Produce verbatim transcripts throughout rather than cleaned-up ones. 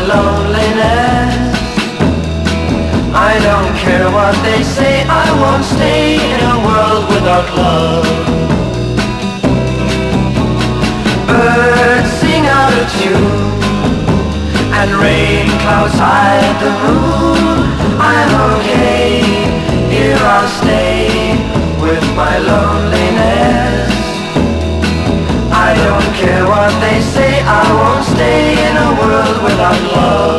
loneliness. I don't care what they say, I won't stay in a world without love. Birds sing out of tune, and rain clouds hide the moon. I'm okay, here I'll stay with my loneliness. I don't care what they say, I won't stay in a world without love.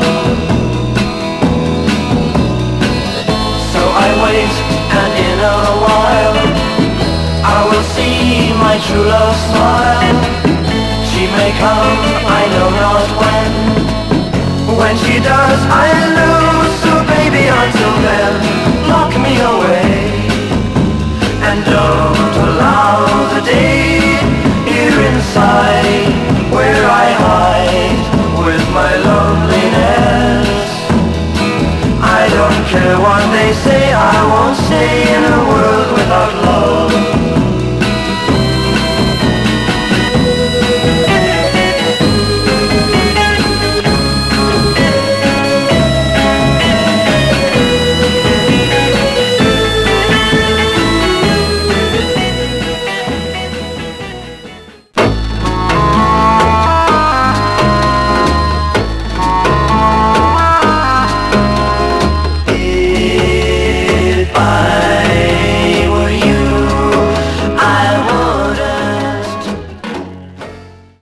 So I wait, and in a while I will see my true love smile. She may come, I know not when. When she does, I